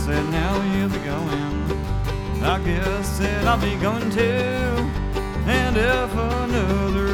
said, now you'll be going. I guess that I'll be going too. And if another